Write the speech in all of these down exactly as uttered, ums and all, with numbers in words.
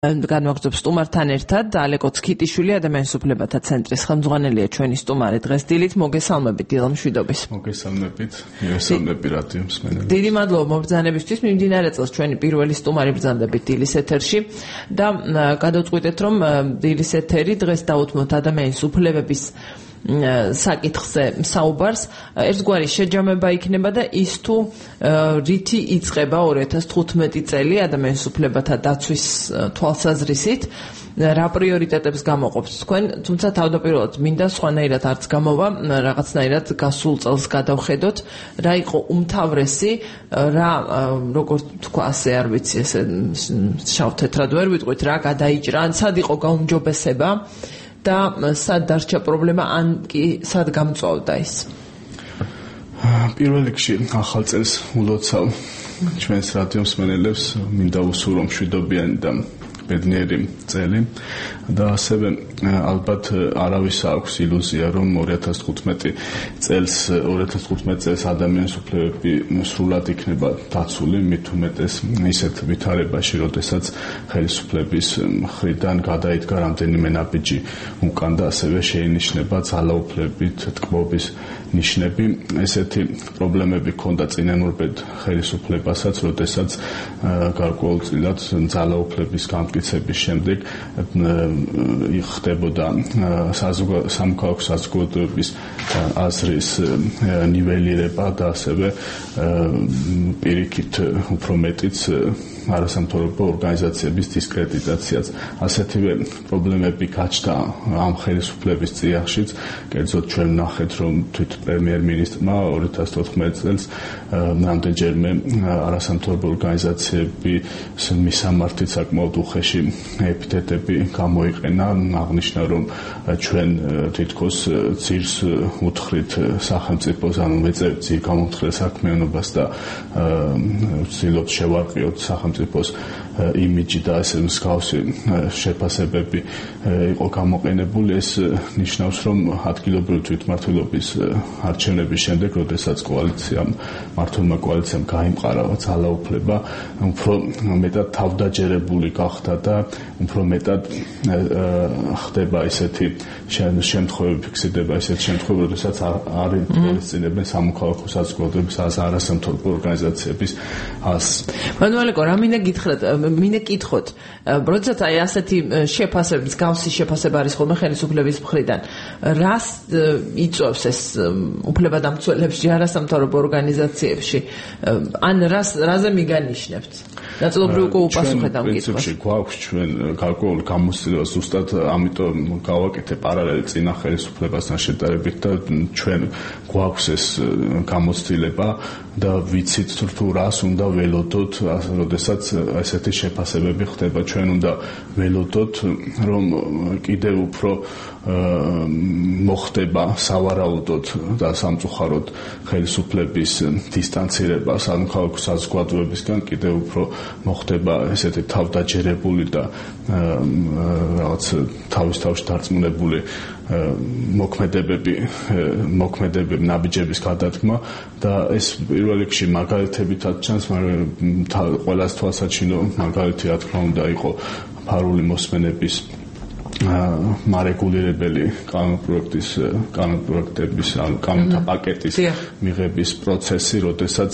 განვაგრძობ სტუმართან ერთად ალეკო ცქიტიშვილი ადამიანის უფლებათა ცენტრის ხელმძღვანელია ჩვენი სტუმარი დღეს დილით მოგესალმებით დილა მშვიდობის. მოგესალმებით, მოგესალმებით რადიო მსმენელებს. დიდი მადლობა მობრძანებისთვის. მიმდინარე წელს ჩვენი პირველი სტუმარი ბრძანდებით დილის ეთერში და გადავწყვიტეთ რომ დილის ეთერი დღეს დაუთმოთ ადამიანის უფლებების საკითხზე საუბარს. ერთგვარი შეჯამება იქნება და ის თუ რითი იწყება ორი ათას თხუთმეტი წელი ადამიანის უფლებათა დაცვის თვალსაზრისით, რა პრიორიტეტებს გამოყოფს თქვენ, თუმცა თავდაპირველად მინდა სხვანაირად არც გამოვა, რაღაცნაირად გასულ წელს გადავხედოთ, რა იყო უმთავრესი, რა როგორ თქვა ასე არ ვიცი, ესე შავ-თეთრად ვერ ვიტყვით, რა გადაიჭრა, ან სად იყო გაუმჯობესება და სად დარჩა პრობლემა, ან კი სად გამწვავდა ის? პირველ რიგში ახალ წელს ულოცავ ჩვენს რადიო მსმენელებს, მინდა უსურვო მშვიდობიანი და ბედნიერი წელი და ასევე ალბათ არავის აქვს ილუზია რომ ორი ათას თხუთმეტი წელს ორი ათას თხუთმეტი წელს ადამიანის უფლებები სრულად იქნება დაცული, მით უმეტეს ისეთ ვითარებაში, როდესაც ხელისუფლების მხრიდან გადაიდგა რამდენიმე ნაბიჯი უკან და ასევე შეინიშნება ძალაუფლებით ტკბობის ნიშნები. ესეთი პრობლემები ჰქონდა წინამორბედ ხელისუფლებასაც, როდესაც გარკვეულწილად ძალაუფლების გამტკიცების შემდეგ ხდებოდა სამოქალაქო საზოგადოების აზრის ნიველირება და ასევე პირიქით უფრო მეტიც არასამთავრობო ორგანიზაციების დისკრედიტაციაც. ასეთივე პრობლემები გაჩნდა ამ ხელისუფლების წიაღშიც. კერძოდ ჩვენ ვნახეთ, რომ თვით პრემიერ-მინისტრმა ორი ათას თოთხმეტი წელს რამდენჯერმე არასამთავრობო ორგანიზაციების მისამართით საკმაოდ უხეში ეპითეტები გამოიყენა, აღნიშნა, რომ ჩვენ თითქოს ძირს უთხრით სახელმწიფოს, ანუ მეწევთ ძირ გამომთხრელ საქმიანობას და ვცდილობთ შევარყიოთ სახელმწიფოს იმიჯი და ესე მსგავსი შეფასებები იყო გამოყენებული. ეს ნიშნავს, რომ ადგილობრივი თვითმმართველობის არჩევნების შემდეგ, როდესაც კოალიციამ, მმართველმა კოალიციამ გაიმყარა ძალაუფლება, უფრო მეტად თავდაჯერებული გახდა და უფრო მეტად ხდება ისეთი შემთხვევები, ფიქსირდება ისეთი შემთხვევები, როდესაც არ ითვალისწინებენ სამოქალაქო საზოგადოების არასამთავრობო ორგანიზაციების აზრს. მანუალეკო, რა მინდა გითხრათ, მინდა კითხოთ, როდესაც აი ასეთი შეფასება, მსგავსი შეფასება არის ხოლმე ხელისუფლების მხრიდან, რას იწვევს ეს უფლებადამცველებში, არასამთავრობო ორგანიზაციებში, ან რას რაზე მიგანიშნებთ? ნაწილობრივ უკვე უპასუხეთ ამ კითხვას. პრინციპში გვაქვს ჩვენ გარკვეული გამოცდილება, ზუსტად ამიტომ გავაკეთე პარალელი წინა ხელისუფლებასთან შედარებით და ჩვენ გვაქვს ეს გამოცდილება და ვიცით თუ რას უნდა ველოდოთ, როდესაც ესეთი შეფასებები ხდება. ჩვენ უნდა ველოდოთ, რომ კიდევ უფრო მოხდება სავარაუდოდ და სამწუხაროდ ხელისუფლების დისტანცირება სამოქალაქო საზოგადოებისგან, კიდევ უფრო მოხდება ესეთი თავდაჯერებული და რაღაც თავის თავში დარწმუნებული მოქმედებები, მოქმედებები, ნაბიჯების გადადგმა და ეს პირველ რიგში მაგალითებითაც ჩანს, მაგრამ ყველას თვალსაჩინო მაგალითი რა თქმა უნდა იყო ფარული მოსმენების მარეგულირებელი კანონპროექტის კანონპროექტების კანონთა პაკეტის მიღების პროცესი, როდესაც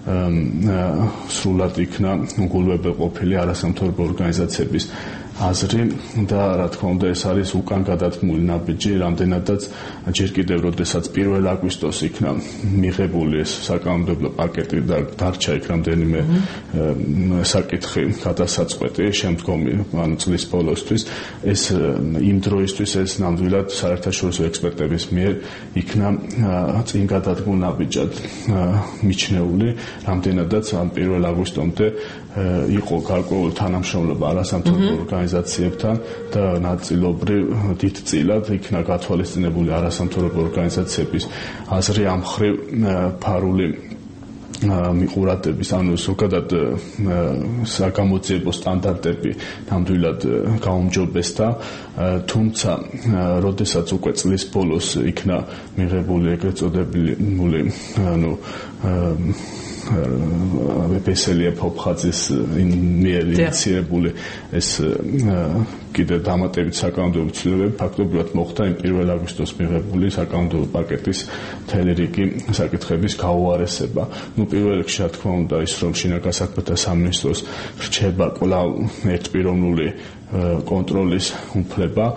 სრულად იქნა უგულებელყოფილი არასამთავრობო ორგანიზაციების აზრი და რა თქმა უნდა ეს არის უკან გადადგმული ნაბიჯი, რამდენადაც ჯერ კიდევ როდესაც პირველ აგვისტოს იქნა მიღებული ეს საკანონმდებლო პაკეტი და დარჩა იქ რამდენიმე საკითხი გადასაწყვეტი შემდგომი ანუ წლის ბოლოსთვის, ეს იმ დროისთვის ეს ნამდვილად საერთაშორისო ექსპერტების მიერ იქნა წინ გადადგმულ ნაბიჯად მიჩნეული, რამდენადაც ამ პირველ აგვისტომდე იყო გარკვეული თანამშრომლობა არასამთავრობო ორგანიზაციებთან და ნაწილობრივ დიდწილად იქნა გათვალისწინებული არასამთავრობო ორგანიზაციების აზრი ამ მხრივ ფარული მიყურადების, ანუ ზოგადად საგამოძიებო სტანდარტები ნამდვილად გაუმჯობესდა, თუმცა როდესაც უკვე წლის ბოლოს იქნა მიღებული ეგრეთ წოდებული, ანუ ბესელია ფოფხაძის მიერ ინიციირებული ეს კიდე დამატებით საკანონმდებლო ცვლილებები ფაქტობრივად მოხდა იმ პირველ აგვისტოს მიღებული საკანონმდებლო პაკეტის მთელი რიგი საკითხების გაუარესება. ნუ პირველ რიგში რა თქმა უნდა ის რომ შინაგან საქმეთა სამინისტროს რჩება კვლავ ერთპიროვნული კონტროლის უფლება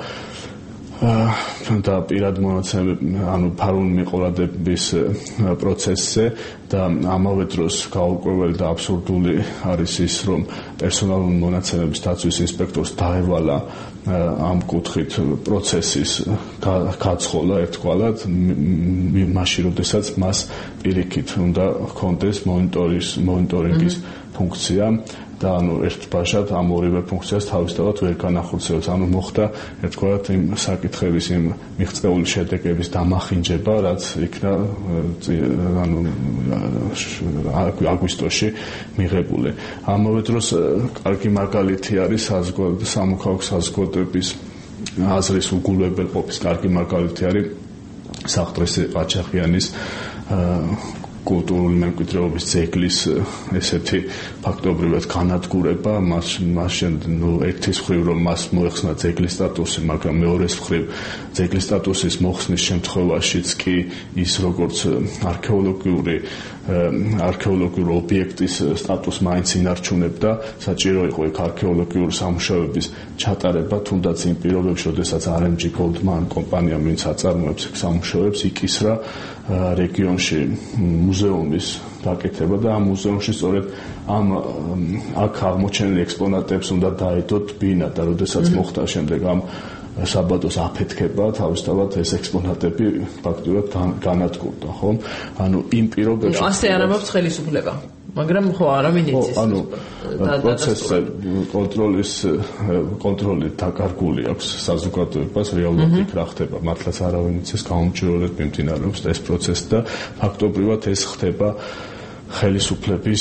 და პირად მონაცემები, ანუ ფარული მიყოლადების პროცესზე და ამავე დროს გაურკვეველი და აბსურდული არის ის, რომ პერსონალური მონაცემების დაცვის ინსპექტორს დაევალა ამ კუთხით პროცესის გაცხოლა ერთგვარად, მაშინ როდესაც მას პირიქით უნდა ჰქონდეს მონიტორინგის ფუნქცია და ანუ ერთბაშად ამ ორივე ფუნქციას თავისთავად ვერ განახორციელებს. ანუ მოხდა ერთგვარად იმ საკითხების, იმ მიღწეული შედეგების დამახინჯება, რაც იქნა ანუ აგვისტოში მიღებული. ამავე დროს კარგი მაგალითი არის სამოქალაქო საზოგადოების აზრის უგულებელყოფის კარგი მაგალითი არის სახტრესი ყაჩაღიანის კულტურული მემკვიდრეობის ძეგლის ესეთი ფაქტობრივად განადგურება, მას მაშინ ნუ ერთის მხრივ რომ მას მოეხსნა ძეგლის სტატუსი, მაგრამ მეორეს მხრივ ძეგლის სტატუსის მოხსნის შემთხვევაშიც კი ის როგორც არქეოლოგიური არქეოლოგიური ობიექტის სტატუსს მაინც ინარჩუნებდა, საჭირო იყო იქ არქეოლოგიური სამუშაოების ჩატარება, თუნდაც იმ პირობებში, როდესაც არ ემ ჯი Goldman კომპანიამ ვინც აწარმოებს იქ სამუშაოებს, იკისრა რეგიონში მუზეუმის გაკეთება და ამ მუზეუმში სწორედ ამ აქ აღმოჩენილი ექსპონატებს უნდა დაედოთ ბინა და როდესაც მოხდა შემდეგ ამ საბადოს აფეთქება, თავისთავად ეს ექსპონატები ფაქტობრივად განადგურდა, ხო? ანუ იმ პირობებში ასე არ ამბობს ხელისუფლება. მაგრამ ხო არავინ იცის. ანუ პროცესზე კონტროლის კონტროლი დაკარგული აქვს საზოგადოებას, რეალურად იქ რა ხდება, მართლაც არავინ იცის, გაუმჯობესად მიმდინარეობს ეს პროცესი და ფაქტობრივად ეს ხდება ხელისუფლების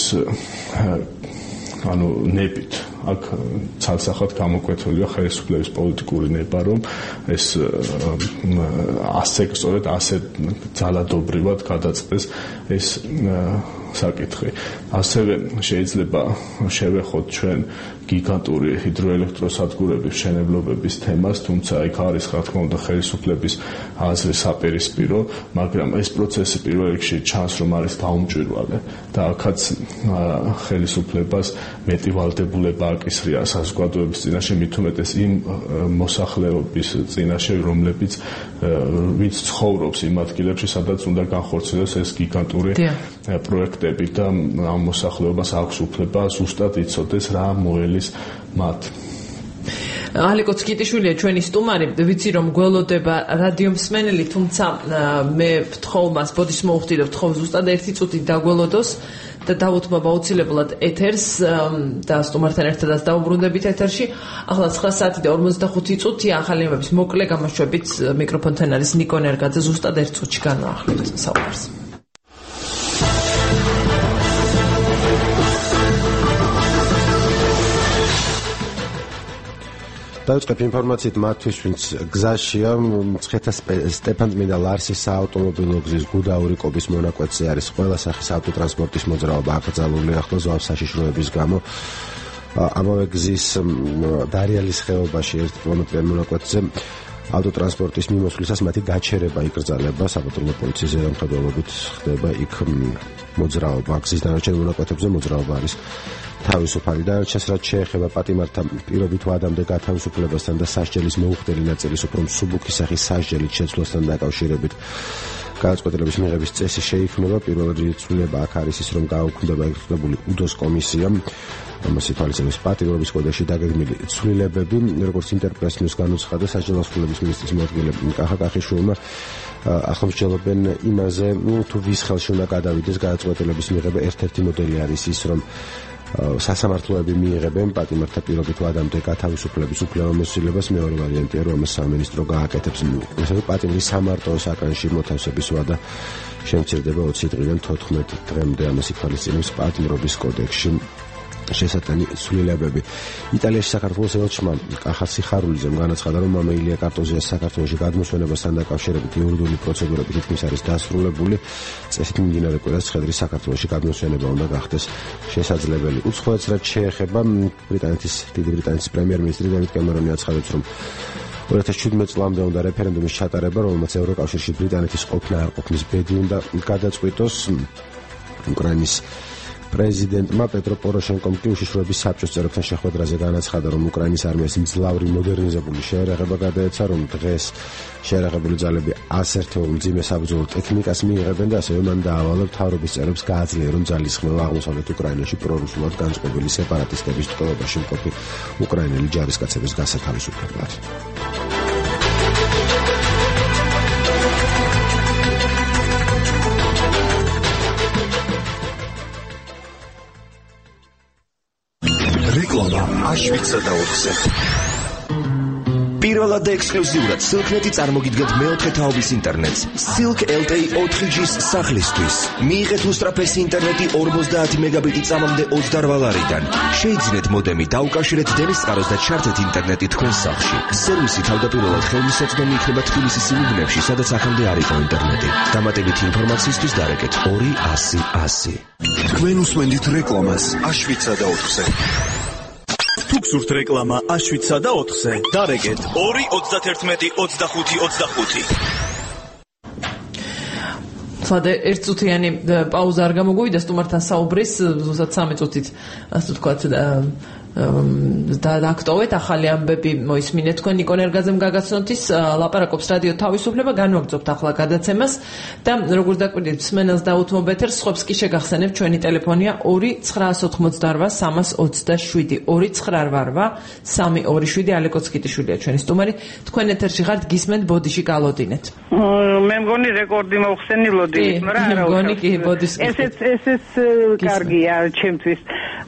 ანუ ნებით. აქ ცალსახად გამოკვეთილია ხელისუფლების პოლიტიკური ნება, რომ ეს ასე სწორედ ასე ძალადობრივად გადაწყდეს ეს საკითხი. ასევე შეიძლება შევეხოთ ჩვენ გიგანტური ჰიდროელექტროსადგურების მშენებლობების თემას, თუმცა იქ არის რა თქმა უნდა ხელისუფლების აზრი საპირისპირო, მაგრამ ეს პროცესი პირველ რიგში ჩანს რომ არის გაუმჭვირვალე და აქაც ხელისუფლებას მეტი ვალდებულება აკისრია საზოგადოების წინაშე, მით უმეტეს იმ მოსახლეობის წინაშე, რომლებიც ვინც ცხოვრობს იმ ადგილებში, სადაც უნდა განხორციელოს ეს გიგანტური პროექტები და ამ მოსახლეობას აქვს უფლება ზუსტად იცოდეს რა მოელის მათ. ალიკო ცკიტიშვილია ჩვენი სტუმარი, ვიცი რომ გველოდება რადიო მსმენელი, თუმცა მე ვთხოვ მას, ბოდიშს მოვხდი და ვთხოვ ზუსტად ერთი წუთი დაგველოდოს და დავუთმობ აუცილებლად ეთერს და სტუმართან ერთადაც დავუბრუნდებით ეთერში. ახლა ცხრა საათი და ორმოცდახუთი წუთია, ახალი ამბების მოკლე გამოშვებით მიკროფონთან არის ნიკო ნერგაძე, ზუსტად ერთ წუთში განვაახლებთ საუბარს. დავიწყებ ინფორმაციით მათთვის, ვინც გზაშია, მცხეთა სტეფანწმინდა ლარსის საავტომობილო გზის გუდაური კობის მონაკვეთზე არის ყველა სახის ავტოტრანსპორტის მოძრაობა აკრძალული ახლა ზღვაოს საშიშროების გამო. ამავე გზის დარიალის ხეობაში ერთ კილომეტრიან მონაკვეთზე ავტოტრანსპორტის მიმოსვლისას მათი გაჩერება იკრძალება, საპატრულო პოლიციის ზედამხედველობით ხდება იქ მოძრაობა. გზის დანარჩენ მონაკვეთებზე მოძრაობა არის თავისუფალი. დანარჩენს რაც შეეხება პატიმართა პირობით ვადამდე გათავისუფლებასთან და სასჯელის მოუხდელი ნაწილის უფრო მსუბუქი სახის სასჯელით შეცვლასთან დაკავშირებით გადაწყვეტილების მიღების წესი შეიქმნება. პირველად ცვლილება აქ არის ის, რომ გაუქმდება ეკუთვნებული უდოს კომისია. ამას ითვალისწინებს პატიმრობის კოდექსში დაგეგმილი ცვლილებები, როგორც ინტერპრესს განუცხადა სასჯელო ასრულების მინისტრის მოადგილე კახა კახიშვილმა. ახალმსჯელობენ იმაზე, თუ ვის ხელში უნდა გადავიდეს გადაწყვეტილების მიღება. ერთ-ერთი მოდელი არის ის, რომ სასამართლოები მიიღებენ პატიმართა პირობით ვადამდე გათავისუფლების უფლებამოსილებას. მეორე ვარიანტია, რომ ამას სამინისტრო გააკეთებს. ესე პატიმრის სამარტო საკანში მოთავსების ვადა შემცირდება ოცი დღიდან თოთხმეტ დღემდე. ამას ითვალისწინებს პატიმრობის კოდექსში შესატანი ცვლილებები. იტალიაში საქართველოს ელჩმა კახა სიხარულიძემ განაცხადა, რომ მამა ილია კარტოზიას საქართველოში გადმოსვენებასთან დაკავშირებით იურიდიული პროცედურები თითქმის არის დასრულებული. წესით მიმდინარე კვირას ცხედრის საქართველოში გადმოსვენება უნდა გახდეს შესაძლებელი. უცხოეთს რაც შეეხება, ბრიტანეთის დიდი ბრიტანეთის პრემიერ-მინისტრი დევიდ კემერონი აცხადებს, რომ ორი ათას შვიდმეტ წლამდე უნდა რეფერენდუმის ჩატარება, რომელმაც ევროკავშირში ბრიტანეთის ყოფნა არ ყოფნის ბედი უნდა გადაწყვიტოს. უკრაინის პრეზიდენტმა პეტრო პოროშენკომ კი უშიშროების საბჭოს წევრებთან შეხვედრაზე განაცხადა, რომ უკრაინის არმიას მძლავრი მოდერნიზებული შეერაღება გადაეცა, რომ დღეს შეერაღებული ძალები ას ერთეულ მძიმე საბრძოლო ტექნიკას მიიღებენ და ასევე მან დაავალა მთავრობის წევრებს გააძლიერონ ძალისხმევა აღმოსავლეთ უკრაინაში პრორუსულად განწყობილი სეპარატისტების ტყვეობაში მყოფი უკრაინელი ჯარისკაცების გასათავისუფლებლად. აშვიდსა და ოთხზე. პირველად და ექსკლუზიურად Silk.net-ი წარმოგიდგენთ მეოთხე თაობის ინტერნეტს Silk ელ ტე ი ოთხ ჯის სახლისთვის. მიიღეთ უსწრაფესი ინტერნეტი ორმოცდაათი მეგაბიტი წამამდე ოცდაოთხ ლარიდან. შეიძინეთ მოდემი, დაუკავშირეთ დენის წყაროს და ჩართეთ ინტერნეტი თქვენს სახლში. სერვისი თავდაპირველად ხელმისაწვდომი იქნება თბილისის იმ უბნებში, სადაც აქამდე არ იყო ინტერნეტი. დამატებითი ინფორმაციისთვის დარეკეთ ორი ასი ასი. თქვენ უსმენთ რეკლამას აშვიდსა და ოთხზე. თუ გსურთ რეკლამა აშვიდსა და ოთხზე, დარეკეთ ორი ოცდათერთმეტი ოცდახუთი ოცდახუთი. სად ერთწუთიანი პაუზა არ გამოგვივიდა სტუმართან საუბრის, ზუსტად სამი წუთით, ასე ვთქვათ, და დაქტოვეთ ახალი ამბები მოისმინეთ თქვენ ნიკო ნერგაძემ გაგაცნოთ ის ლაპარაკობს რადიო თავისუფლება განვაგრძობთ ახლა გადაცემას და როგორც დაკვირდით მსმენელს დაუთმობ ეთერს სხვებს კი შეგახსენებთ ჩვენი ტელეფონია ორი ცხრაას ოთხმოცდაორვა სამას ოცდაშვიდი ორი ცხრა რვა სამი ორი შვიდი ალეკო ცკიტიშვილია ჩვენი სტუმარი თქვენ ეთერში ხართ გისმენთ ბოდიში გალოდინეთ მე მგონი რეკორდი მოხსენილოდი რა რა მგონი კი ბოდის ესეც ესეც კარგია ჩემთვის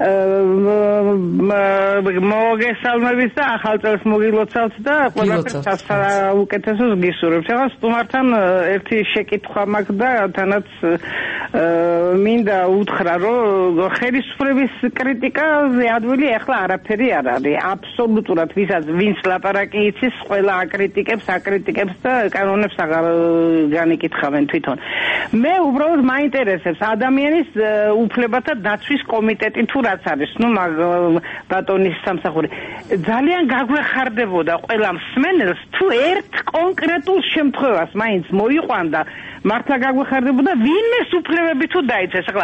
მოგესალმებით და ახალ წელს მოგილოცავთ და ყველაფერს საუკეთესოს გისურვებთ. ახლა სტუმართან ერთი შეკითხვა მაქვს და თანაც მინდა უთხრა, რომ ხელისუფლების კრიტიკაზე ადვილი ახლა არაფერი არ არის. აბსოლუტურად ვისაც ვინც ლაპარაკი იცის, ყველა აკრიტიკებს, აკრიტიკებს და კანონებს აღარ განიკითხავენ თვითონ. მე უბრალოდ მაინტერესებს ადამიანის უფლებათა დაცვის კომიტეტი თუ რაც არის, ნუ ბატონის სამსახური. ძალიან გაგვეხარდებოდა ყველა მსმენელს თუ ერთ კონკრეტულ შემთხვევას მაინც მოიყვანდა მართლა გაგვეხარდებოდა ვინმეს უფლებები თუ დაიცეს. ახლა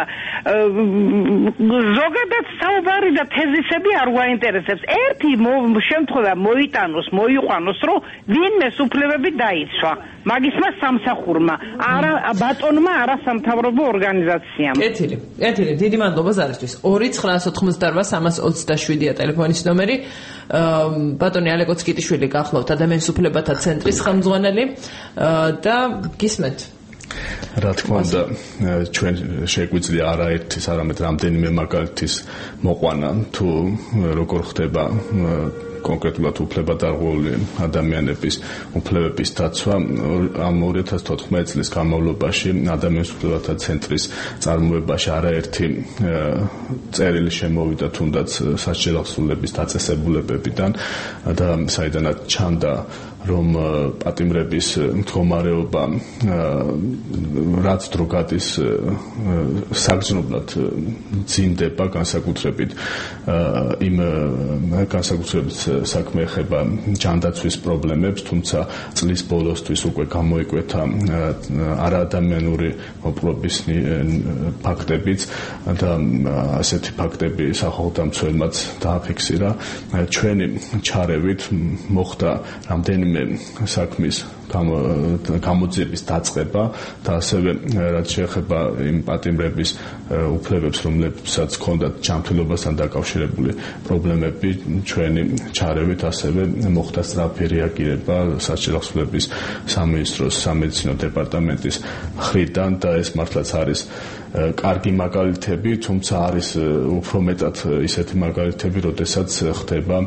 ზოგადად საუბარი და თეზისები არ გვაინტერესებს. ერთი შემთხვევა მოიტანოს, მოიყვანოს, რომ ვინმეს უფლებები დაიცვა. მაგისმა სამსახურმა, არა ბატონმა, არა სამთავრობო ორგანიზაციამ. კეთილი, კეთილი, დიდი მადლობა ზარისთვის. ორი ცხრაას ოთხმოცდაორვა სამას ოცდაშვიდია ტელეფონის ნომერი. ბატონი ალეკო ცკიტიშვილი გახლავთ ადამიანის უფლებათა ცენტრის ხელმძღვანელი და გისმენთ. რა თქმა უნდა, ჩვენ შეგვიძლია არაერთის, არამედ რამდენიმე მაგალითის მოყვანა თუ როგორ ხდება კონკრეტულად უფლებადარღვეული ადამიანების უფლებების დაცვა. ამ ორი ათას თოთხმეტი წლის განმავლობაში ადამიანის უფლებათა ცენტრის წარმოებაში არაერთი წერილი შემოვიდა თუნდაც სასჯელი ახსნილების დაწესებულებებიდან და საიდანაც ჩანდა რომ პატიმრების მდგომარეობა რაც დრო გადის საგრძნობლად ძინდება განსაკუთრებით იმ განსაკუთრებით საქმე ეხება ჯანდაცვის პრობლემებს, თუმცა წლის ბოლოსთვის უკვე გამოიკვეთა არაადამიანური მოპყრობის ფაქტებიც და ასეთი ფაქტები სახელმწიფოთმცველმაც დააფიქსირა. ჩვენი ჩარევით მოხდა რამდენიმე საქმის გამოძიების დაწყება და ასევე რაც შეეხება იმ პატიმრების უფლებებს, რომლებსაც ჰქონდათ ჯანმრთელობასთან დაკავშირებული პრობლემები, ჩვენი ჩარევით ასევე მოხდა სწრაფი რეაგირება სასჯელი ახსნილების სამინისტროს სამედიცინო დეპარტამენტის მხრიდან და ეს მართლაც არის კარგი მაგალითები, თუმცა არის უფრო მეტად ისეთი მაგალითები, როდესაც ხდება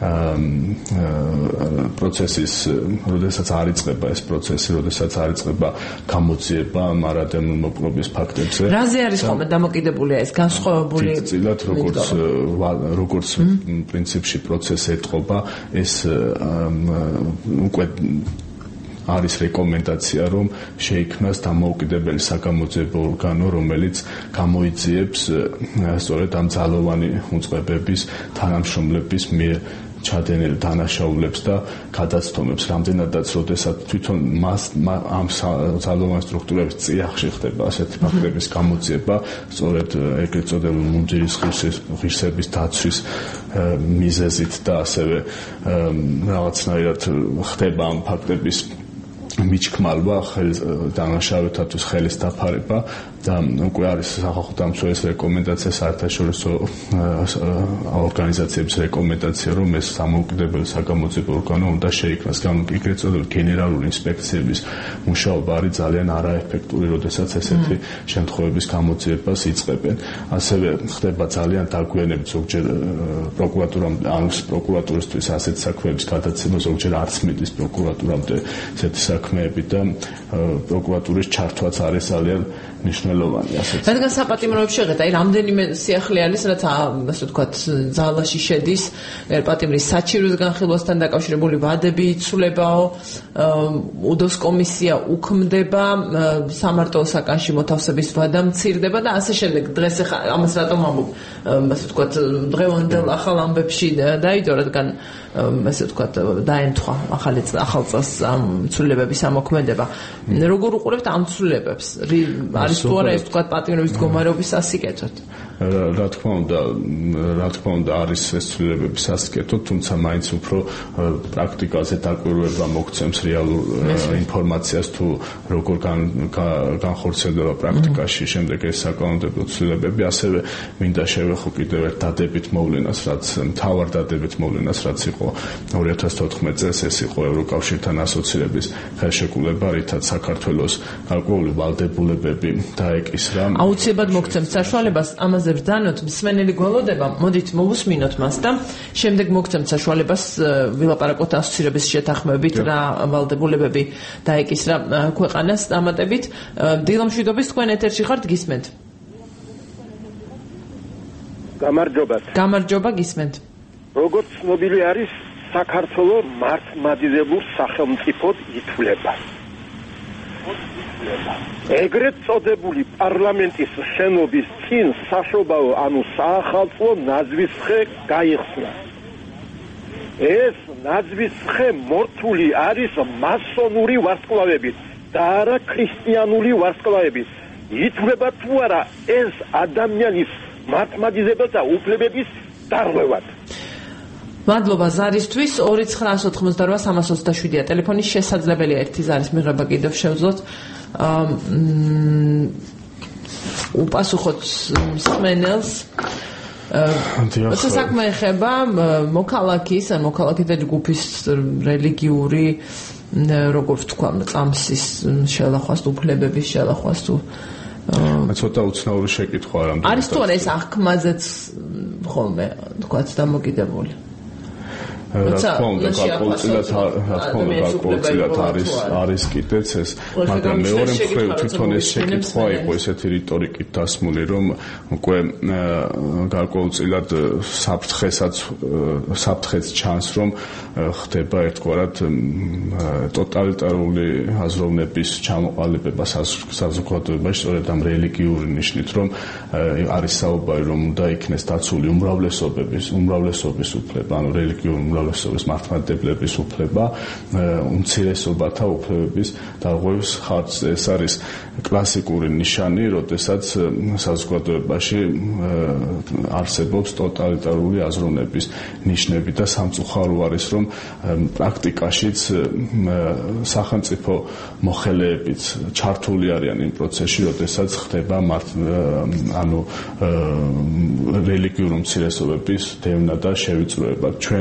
პროცესის, როდესაც არ იწყება ეს პროცესი, როდესაც არ იწყება გამოძიება მარადემულ მოპყრობის ფაქტებზე. რაზე არის ხოლმე დამოკიდებულია ეს განსხვავებული? წილად როგორც როგორც პრინციპში პროცესი ეტყობა, ეს უკვე არის რეკომენდაცია, რომ შეიქმნას დამოუკიდებელი საგამოძიებო ორგანო, რომელიც გამოიძიებს სწორედ ამ ძალოვანი უწყებების თანამშრომლების მიერ ჩადენილ დანაშაულებს და გადაცდომებს, რამდენადაც როდესაც თვითონ მას ამ ძალოვან სტრუქტურების წიაღში ხდება ასეთი ფაქტების გამოძიება, სწორედ ეგრეთ წოდებული მუნჯირის ღირსების დაცვის მიზეზით და ასევე რაღაცნაირად ხდება ამ ფაქტების მიჩქმალვა, დანაშაულებთათვის ხელის დაფარება და უკვე არის სახალხო დამცველის რეკომენდაცია, საერთაშორისო ორგანიზაციების რეკომენდაცია, რომ ეს დამოუკიდებელი საგამოძიებო ორგანო უნდა შეიქმნას. ეგრეთ წოდებული გენერალური ინსპექციების მუშაობა არის ძალიან არაეფექტური, როდესაც ესეთი შემთხვევების გამოძიებას იწყებენ. ასევე ხდება ძალიან დაგვიანებით, ზოგჯერ პროკურატურამ ანუ პროკურატურისთვის ასეთი საქმეების გადაცემა ზოგჯერ არც მიდის პროკურატურამდე ესეთი საქმეები და პროკურატურის ჩართვაც არის ძალიან მნიშვნელოვანი ასეთი. რადგან საპატიმროებს შეღეთ, აი რამდენიმე სიახლე არის, რაც ასე ვთქვათ, ძალაში შედის, პატიმრის საჩივრის განხილვასთან დაკავშირებული ვადები იცვლებაო, უდოს კომისია უქმდება, სამარტო საკანში მოთავსების ვადა მცირდება და ასე შემდეგ. დღეს ამას რატომ ამბობ, ასე ვთქვათ, დღევანდელ ახალ ამბებში დაიდო, რადგან ასე ვთქვათ, დაემთხვა ახალი ახალ წელს ამ ცვლილებების ამოქმედება. როგორ უყურებთ ამ ცვლილებებს? არის თუ არა ეს ვთქვათ პატიმრობის მდგომარეობის სასიკეთოდ? რა თქმა უნდა, რა თქმა უნდა არის ეს ცვლილებების სასიკეთოდ, თუმცა მაინც უფრო პრაქტიკაზე დაკვირვება მოგცემს რეალურ ინფორმაციას თუ როგორ განხორციელდება პრაქტიკაში შემდეგ ეს საკანონმდებლო ცვლილებები. ასევე მინდა შევეხო კიდევ ერთ დადებით მოვლენას, რაც მთავარ დადებით მოვლენას, რაც იყო ორი ათას თოთხმეტ წელს, ეს იყო ევროკავშირთან ასოცირების ხელშეკრულება, რითაც საქართველოს გარკვეული ვალდებულებები დაეკისრა. აუცილებლად მოგცემთ საშუალებას ამაზე ბრძანოთ, მსმენელი გველოდება, მოდით მოვუსმინოთ მას და შემდეგ მოგცემთ საშუალებას ვილაპარაკოთ ასოცირების შეთანხმებით რა ვალდებულებები დაეკისრა ქვეყანას დამატებით. დილამშვიდობის, თქვენ ეთერში ხართ, გისმენთ? გამარჯობა. გამარჯობა, გისმენთ. როგორც ცნობილი არის, საქართველოს მართლმადიდებულ სახელმწიფოდ ითვლება. ეგრეთ წოდებული პარლამენტის შენობის წინ საშობაო ანუ საახალწლო ნაძვისხე გაიხსნა. ეს ნაძვისხე მორთული არის მასონური ვარსკვლავებით და არა ქრისტიანული ვარსკვლავებით. ითვლება თუ არა ეს ადამიანის მართლმადიდებელთა უფლებების დარღვევად. მადლობა ზარისთვის. ორი ცხრაას ოთხმოცდარვა სამას ოცდაშვიდია ტელეფონის შესაძლებელია ერთი ზარის მიღება კიდევ შევძლოთ. უპასუხოთ მსმენელს. საქმე ეხება მოქალაქის ან მოქალაქეთა ჯგუფის რელიგიური როგორ ვთქვა წამსის შელახვას, უფლებების შელახვას თუ ცოტა უცნაური შეკითხვა რა არის თუ არა ეს აღქმაზეც ხოლმე თქვაც დამოკიდებული. რა თქმა უნდა, გარკვეულწილად რა თქმა უნდა, გარკვეულწილად არის არის კიდეც ეს, მაგრამ მეორე მხრივ თვითონ ეს შეკითხვა იყო ესეთი რიტორიკით დასმული, რომ უკვე გარკვეულწილად საფრთხესაც საფრთხეც ჩანს, რომ ხდება ერთგვარად ტოტალიტარული აზროვნების ჩამოყალიბება საზოგადოებაში, სწორედ ამ რელიგიური ნიშნით, რომ არის საუბარი, რომ უნდა იქნეს დაცული უმრავლესობების უმრავლესობის უფლება, ანუ რელიგიური უმრავლესობის მართლმადიდებლების უფლება, უმცირესობათა უფლებების დარღვევის ხარჯზე. ეს არის კლასიკური ნიშანი, როდესაც საზოგადოებაში არსებობს ტოტალიტარული აზროვნების ნიშნები და სამწუხარო არის, რომ პრაქტიკაშიც სახელმწიფო მოხელეებიც ჩართული არიან იმ პროცესში, როდესაც ხდება ანუ რელიგიური უმცირესობების დევნა და შევიწროება. ჩვენ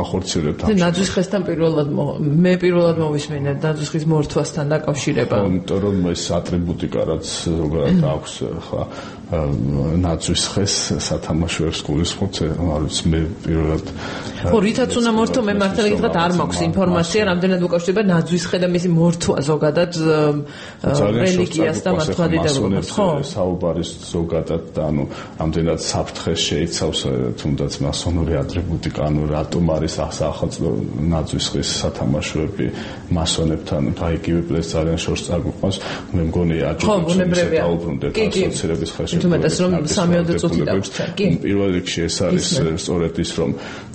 ვახორციელებთ. ნაძვის ხესთან პირველად მე პირველად მოვისმინე ნაძვის ხის მორთვასთან დაკავშირება. იმიტომ რომ ეს ატრიბუტიკა რაც ზოგადად აქვს ხა ნაძვის ხეს სათამაშოებს გულისხმობთ, არის მე პირველად ხო რითაც უნდა მორთო მე მართლა გითხრათ არ მაქვს ინფორმაცია რამდენად უკავშირდება ნაძვის ხე და მისი მორთვა ზოგადად რელიგიას და მართლმადიდებლობას ხო საუბარის ზოგადად და ანუ ამდენად საფრთხეს შეიცავს თუნდაც მასონური ატრიბუტიკა ანუ რატომ არის ახალწლო ნაძვის ხის სათამაშოები მასონებთან გაიგივე პლეს ძალიან შორს წაგვიყვანს მე მგონი აჯობებს დაუბრუნდეთ ასოცირების ხელშეკრულებას თუმცა რომ სამეოდე წუთი დაგვჭირდა კი პირველ რიგში ეს არის სწორედ ის რომ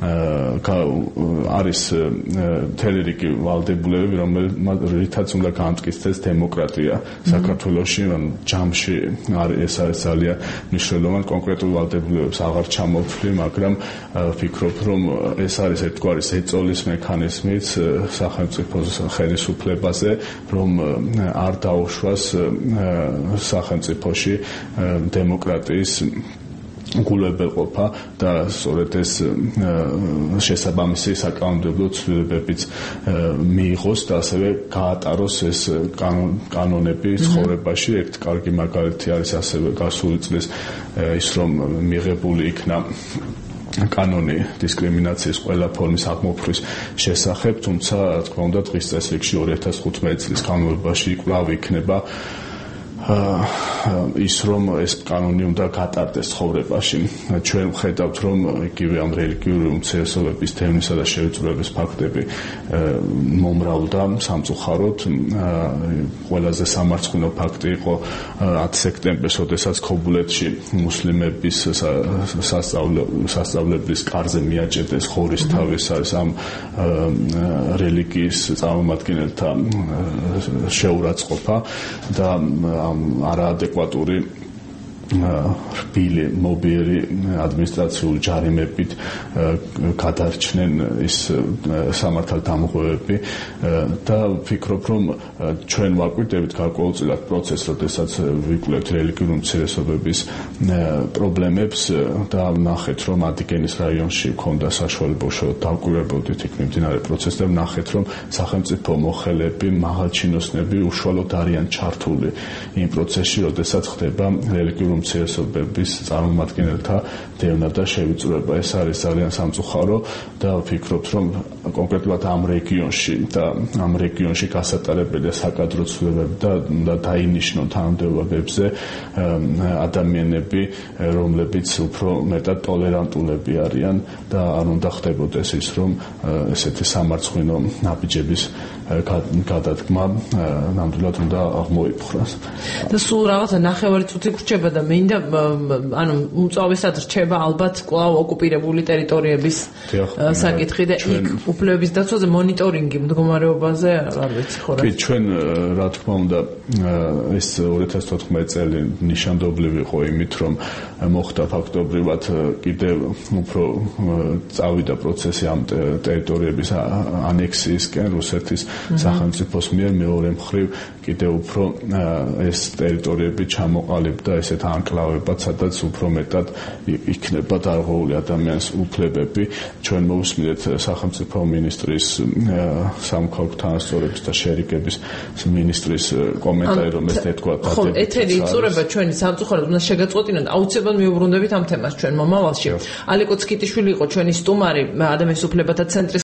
არის მთელი რიგი ვალდებულებები რომელთაც უნდა განმტკიცდეს დემოკრატია საქართველოში ანუ ჯამში ეს არის ძალიან მნიშვნელოვანი კონკრეტულ ვალდებულებებს აღარ ჩამოვთვლი მაგრამ ვფიქრობ რომ ეს არის ერთგვარი ეწოლის მექანიზმიც სახელმწიფოს ხელისუფლებაზე რომ არ დაუშვას სახელმწიფოში დემოკრატიის გულებელყოფა და სწორედ ეს შესაბამისი საკანონმდებლო ცვლილებებიც მიიღოს და ასევე გაატაროს ეს კანონები ცხოვრებაში. ერთ კარგი მაგალითი არის ასევე გასული წლის ის რომ მიღებული იქნა კანონი დისკრიმინაციის ყველა ფორმის აღმოფხვის შესახებ, თუმცა რა თქმა უნდა დღის წესრიგში ორი ათას ხუთმეტი წლის განმავლობაში კვლავ იქნება ის რომ ეს კანონი უნდა გატარდეს ცხოვრებაში. ჩვენ ვხედავთ რომ იგივე ამ რელიგიური უმცირესობების თემისა და შევიწროების ფაქტები მომრავლდა სამწუხაროდ. ყველაზე სამარცხვინო ფაქტი იყო ათი სექტემბერს, როდესაც ქობულეთში მუსლიმების სასწავლებლის კარზე მიაჭედეს ხორისთავი, ეს არის ამ რელიგიის წარმომადგენელთა შეურაცხყოფა და არაადეკვატური რბილი მობიერი ადმინისტრაციული ჯარიმებით გადარჩნენ ის სამართალდამღვევები და ვფიქრობ რომ ჩვენ ვაკვირდებით გარკვეულწილად პროცესს, როდესაც ვიკვლევთ რელიგიური უმცირესობების პრობლემებს და ვნახეთ რომ ადიგენის რაიონში ქონდა საშუალება უშუალოდ დავკვირვებოდით იქ მიმდინარე პროცესს და ვნახეთ რომ სახელმწიფო მოხელეები, მაღალჩინოსნები უშუალოდ არიან ჩართული იმ პროცესში, როდესაც ხდება რელიგიური უმცირესობების წარმომადგენელთა დევნა და შევიწროება. ეს არის ძალიან სამწუხარო და ვფიქრობ რომ კონკრეტულად ამ რეგიონში და ამ რეგიონში გასატარებელი საკადრო ცვლილებები და უნდა დაინიშნონ თანამდებობებზე ადამიანები, რომლებიც უფრო მეტად ტოლერანტულები არიან და არ უნდა ხდებოდეს ის რომ ესეთი სამარცხვინო ნაბიჯების გადადგმა ნამდვილად უნდა აღმოიფხვრას. და სულ რაღაცა ნახევარი წუთი გრჩება და მინდა ანუ უმწვავესად რჩება ალბათ კვლავ ოკუპირებული ტერიტორიების საკითხი და იქ უფლებების დაცვაზე მონიტორინგი მდგომარეობაზე არ ვიცი ხო რა. კი ჩვენ რა თქმა უნდა ეს ორი ათას თოთხმეტი წელი ნიშანდობლივი იყო იმით რომ მოხდა ფაქტობრივად კიდევ უფრო წავიდა პროცესი ამ ტერიტორიების ანექსიისკენ რუსეთის სახელმწიფოს მიერ, მეორე მხრივ კიდევ უფრო ეს ტერიტორიები ჩამოყალიბდა ესეთ ანკლავებად, სადაც უფრო მეტად იქნება დარღვეული ადამიანის უფლებები. ჩვენ მოვუსმინეთ სახელმწიფო მინისტრის სამოქალაქო თანასწორობის და შერიგების მინისტრის კომენტარი, რომ ეს თქვა და ხო, ეთერი იწურება ჩვენი სამწუხაროდ უნდა შეგაწყვეტინოთ, აუცილებლად მიუბრუნდებით ამ თემას ჩვენ მომავალში. ალიკო ცკიტიშვილი იყო ჩვენი სტუმარი ადამიანის უფლებათა ცენტრის